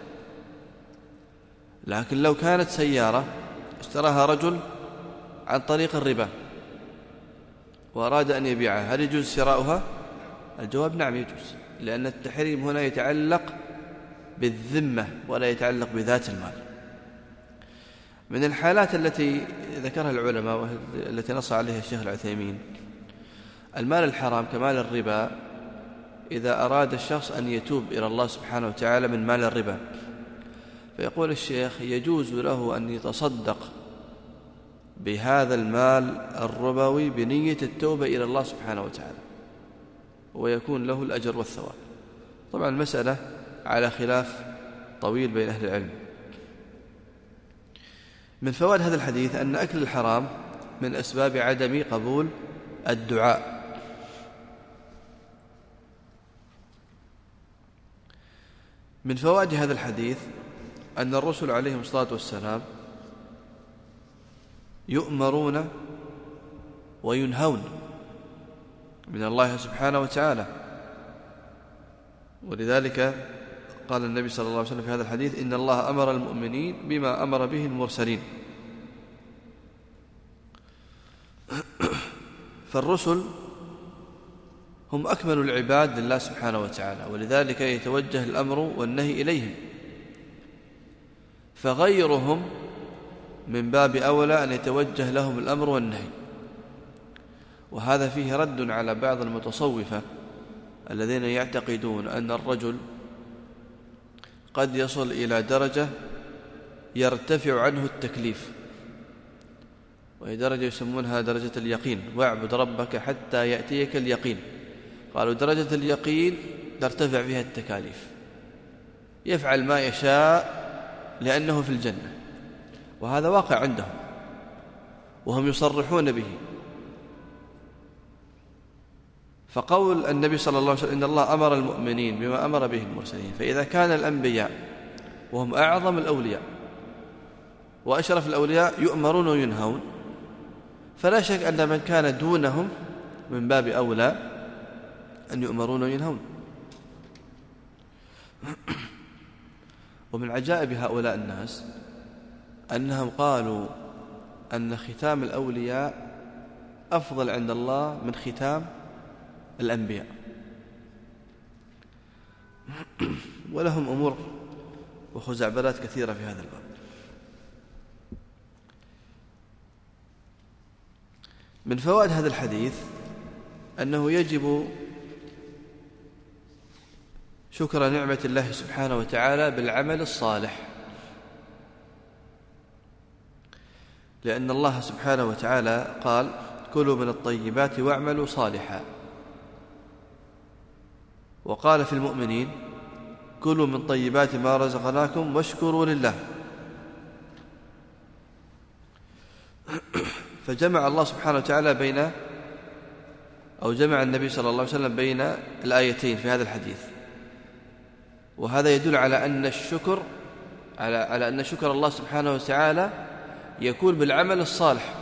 لكن لو كانت سيارة اشتراها رجل عن طريق الربا وأراد أن يبيعها، هل يجوز شراؤها؟ الجواب نعم يجوز، لأن التحريم هنا يتعلق بالذمة ولا يتعلق بذات المال. من الحالات التي ذكرها العلماء والتي نص عليها الشيخ العثيمين: المال الحرام كمال الربا إذا أراد الشخص أن يتوب إلى الله سبحانه وتعالى من مال الربا، فيقول الشيخ: يجوز له أن يتصدق بهذا المال الربوي بنية التوبة إلى الله سبحانه وتعالى، ويكون له الأجر والثواب. طبعا المسألة على خلاف طويل بين أهل العلم. من فوائد هذا الحديث أن أكل الحرام من أسباب عدم قبول الدعاء. من فوائد هذا الحديث أن الرسل عليهم الصلاة والسلام يؤمرون وينهون من الله سبحانه وتعالى، ولذلك قال النبي صلى الله عليه وسلم في هذا الحديث: إن الله أمر المؤمنين بما أمر به المرسلين. فالرسل هم أكمل العباد لله سبحانه وتعالى، ولذلك يتوجه الأمر والنهي إليهم، فغيرهم من باب أولى أن يتوجه لهم الأمر والنهي. وهذا فيه رد على بعض المتصوفة الذين يعتقدون أن الرجل قد يصل إلى درجة يرتفع عنه التكليف، وهي درجة يسمونها درجة اليقين: واعبد ربك حتى يأتيك اليقين. قالوا درجة اليقين ترتفع فيها التكاليف، يفعل ما يشاء لأنه في الجنة، وهذا واقع عندهم وهم يصرحون به. فقول النبي صلى الله عليه وسلم: إن الله أمر المؤمنين بما أمر به المرسلين، فإذا كان الأنبياء وهم أعظم الأولياء وأشرف الأولياء يؤمرون وينهون، فلا شك أن من كان دونهم من باب أولى أن يؤمرون وينهون. ومن عجائب هؤلاء الناس أنهم قالوا أن ختام الأولياء أفضل عند الله من ختام الأنبياء، ولهم أمور وخزعبلات كثيرة في هذا الباب. من فوائد هذا الحديث أنه يجب شكر نعمة الله سبحانه وتعالى بالعمل الصالح، لأن الله سبحانه وتعالى قال: كلوا من الطيبات واعملوا صالحا. وقال في المؤمنين: كلوا من طيبات ما رزقناكم واشكروا لله. فجمع الله سبحانه وتعالى جمع النبي صلى الله عليه وسلم بين الآيتين في هذا الحديث، وهذا يدل على أن الشكر على أن شكر الله سبحانه وتعالى يكون بالعمل الصالح.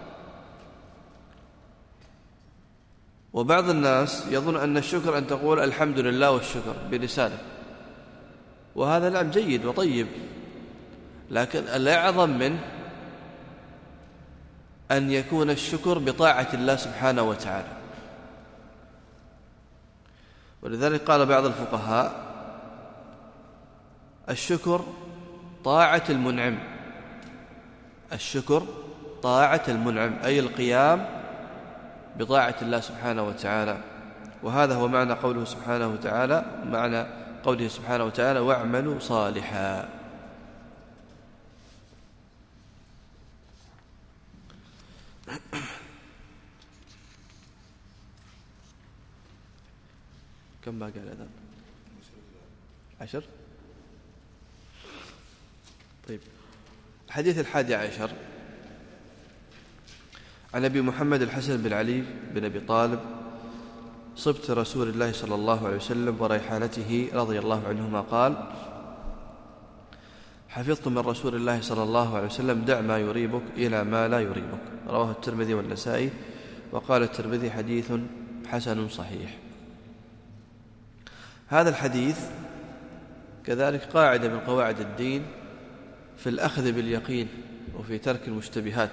وبعض الناس يظن أن الشكر أن تقول الحمد لله والشكر بلسانك، وهذا نعم جيد وطيب، لكن الأعظم منه أن يكون الشكر بطاعة الله سبحانه وتعالى. ولذلك قال بعض الفقهاء: الشكر طاعة المنعم. الشكر طاعة المنعم، أي القيام بطاعة الله سبحانه وتعالى. وهذا هو معنى قوله سبحانه وتعالى: واعملوا صالحا. كم باقي الأذان؟ 10. طيب، الحديث 11 عن أبي محمد الحسن بن علي بن أبي طالب صبت رسول الله صلى الله عليه وسلم وريحانته رضي الله عنهما قال: حفظت من رسول الله صلى الله عليه وسلم: دع ما يريبك إلى ما لا يريبك. رواه الترمذي والنسائي، وقال الترمذي: حديث حسن صحيح. هذا الحديث كذلك قاعدة من قواعد الدين في الأخذ باليقين وفي ترك المشتبهات.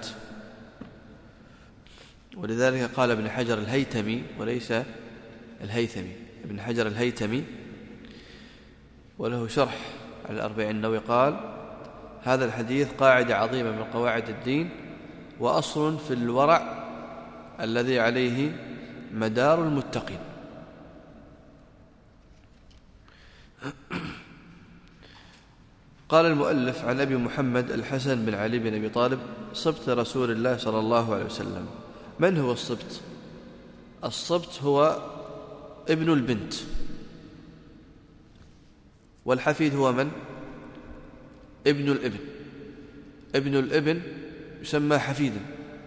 ولذلك قال ابن حجر الهيتمي وليس الهيثمي، ابن حجر الهيتمي وله شرح على الأربعين النووي، قال: هذا الحديث قاعدة عظيمة من قواعد الدين، وأصل في الورع الذي عليه مدار المتقين. قال المؤلف: عن أبي محمد الحسن بن علي بن أبي طالب صبت رسول الله صلى الله عليه وسلم. من هو الصبت؟ الصبت هو ابن البنت، والحفيد هو من؟ ابن الابن. ابن الابن يسمى حفيدا،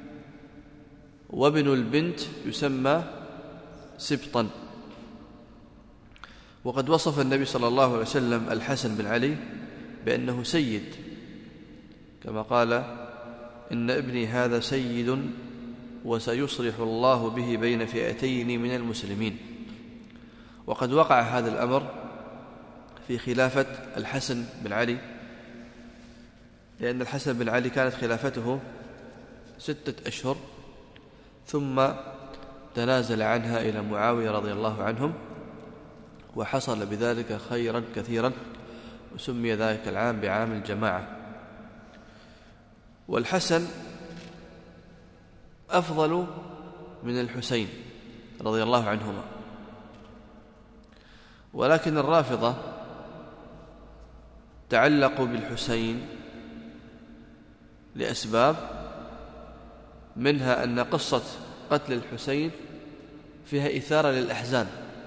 وابن البنت يسمى سبطا. وقد وصف النبي صلى الله عليه وسلم الحسن بن علي بأنه سيد، كما قال: إن ابني هذا سيد وسيصلح الله به بين فئتين من المسلمين. وقد وقع هذا الأمر في خلافة الحسن بن علي، لأن الحسن بن علي كانت خلافته 6 أشهر، ثم تنازل عنها إلى معاوية رضي الله عنهم، وحصل بذلك خيرا كثيرا، وسمي ذلك العام بعام الجماعة. والحسن أفضل من الحسين رضي الله عنهما، ولكن الرافضة تعلقوا بالحسين لأسباب، منها أن قصة قتل الحسين فيها إثارة للأحزان،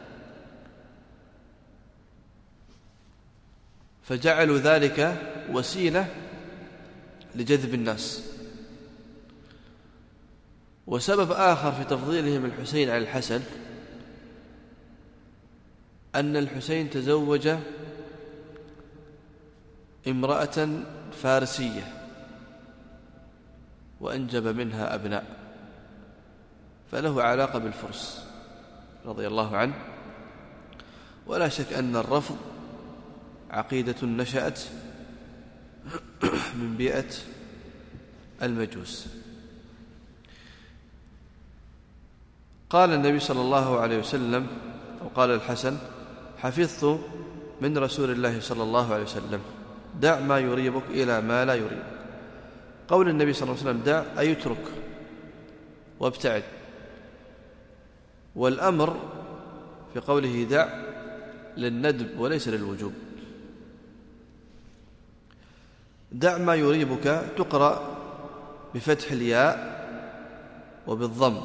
فجعلوا ذلك وسيلة لجذب الناس. وسبب آخر في تفضيلهم الحسين على الحسن أن الحسين تزوج امرأة فارسية وأنجب منها أبناء، فله علاقة بالفرس رضي الله عنه. ولا شك أن الرفض عقيدة نشأت من بيئة المجوس. قال النبي صلى الله عليه وسلم، أو قال الحسن: حفظت من رسول الله صلى الله عليه وسلم: دع ما يريبك إلى ما لا يريبك. قول النبي صلى الله عليه وسلم دع أي اترك وابتعد، والأمر في قوله دع للندب وليس للوجوب. دع ما يريبك تقرأ بفتح الياء وبالضم،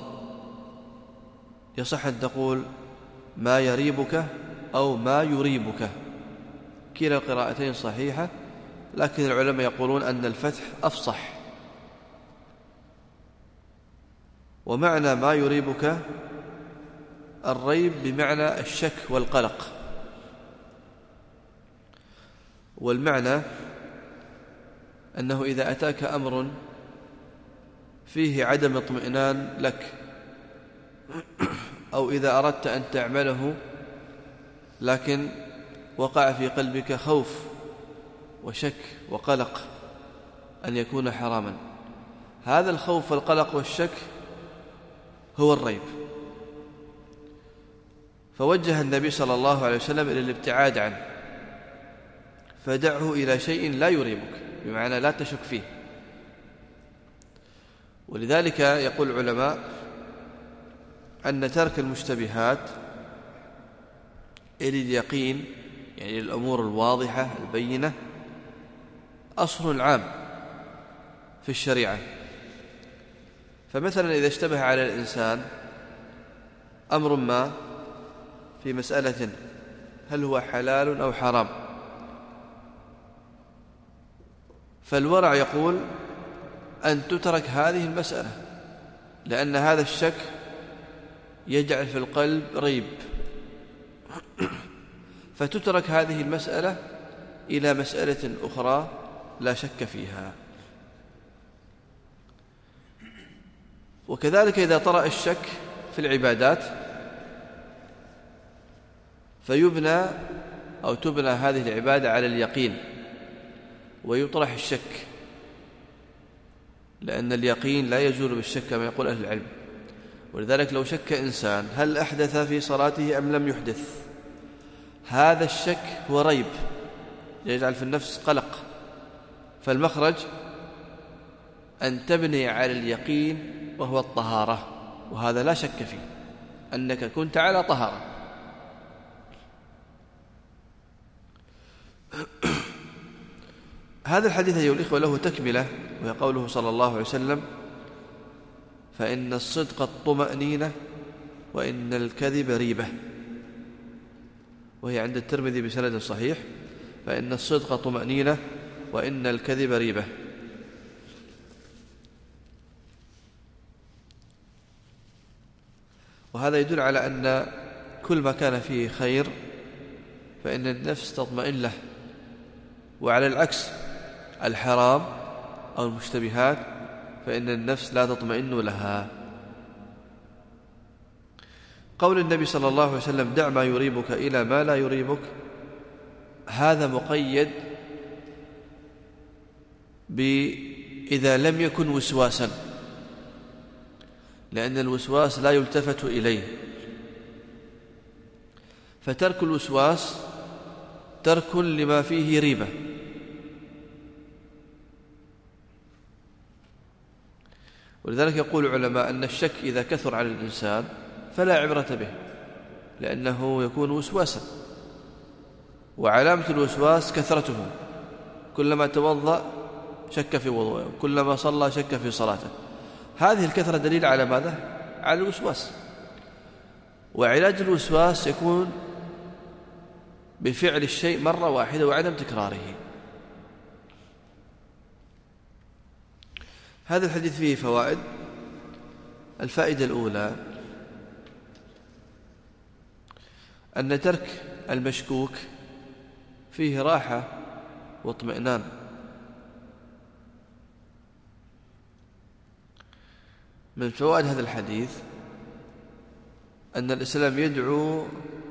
يصح أن تقول ما يريبك أو ما يريبك، كلا القراءتين صحيحة، لكن العلماء يقولون أن الفتح أفصح. ومعنى ما يريبك الريب بمعنى الشك والقلق، والمعنى أنه إذا أتاك أمر فيه عدم اطمئنان لك، أو إذا أردت أن تعمله لكن وقع في قلبك خوف وشك وقلق أن يكون حراما، هذا الخوف والقلق والشك هو الريب. فوجه النبي صلى الله عليه وسلم إلى الابتعاد عنه، فدعه إلى شيء لا يريبك، بمعنى لا تشك فيه. ولذلك يقول العلماء أن ترك المشتبهات إلى اليقين، يعني الأمور الواضحة البينة، أصل عام في الشريعة. فمثلا إذا اشتبه على الإنسان أمر ما في مسألة هل هو حلال أو حرام، فالورع يقول أن تترك هذه المسألة، لأن هذا الشك يجعل في القلب ريب، فتترك هذه المسألة إلى مسألة أخرى لا شك فيها. وكذلك إذا طرأ الشك في العبادات فيبنى أو تبنى هذه العبادة على اليقين ويطرح الشك، لأن اليقين لا يزول بالشك كما يقول أهل العلم. ولذلك لو شك إنسان هل أحدث في صلاته أم لم يحدث، هذا الشك هو ريب يجعل في النفس قلق، فالمخرج أن تبني على اليقين وهو الطهارة، وهذا لا شك فيه أنك كنت على طهارة. هذا الحديث أيها الإخوة له تكملة، وهي قوله صلى الله عليه وسلم: فإن الصدق الطمأنينة وإن الكذب ريبة، وهي عند الترمذي بسند صحيح: فإن الصدق طمأنينة وإن الكذب ريبة. وهذا يدل على أن كل ما كان فيه خير فإن النفس تطمئن له، وعلى العكس الحرام أو المشتبهات فإن النفس لا تطمئن لها. قول النبي صلى الله عليه وسلم: دع ما يريبك إلى ما لا يريبك، هذا مقيد إذا لم يكن وسواسا، لأن الوسواس لا يلتفت إليه، فترك الوسواس ترك لما فيه ريبة. ولذلك يقول العلماء أن الشك إذا كثر على الإنسان فلا عبرة به، لأنه يكون وسواسا، وعلامة الوسواس كثرته، كلما توضأ شك في وضوءه، كلما صلى شك في صلاته. هذه الكثرة دليل على ماذا؟ على الوسواس. وعلاج الوسواس يكون بفعل الشيء مرة واحدة وعدم تكراره. هذا الحديث فيه فوائد. الفائدة الأولى أن ترك المشكوك فيه راحة واطمئنان. من فوائد هذا الحديث أن الإسلام يدعو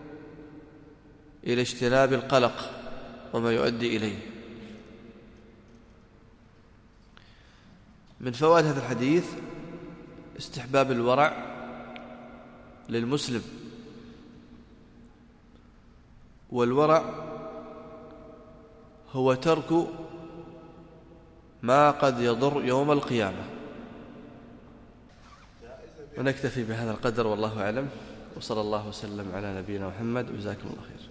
إلى اجتناب القلق وما يؤدي إليه. من فوائد هذا الحديث استحباب الورع للمسلم، والورع هو ترك ما قد يضر يوم القيامة. ونكتفي بهذا القدر، والله أعلم، وصلى الله وسلم على نبينا محمد، وجزاكم الله خير.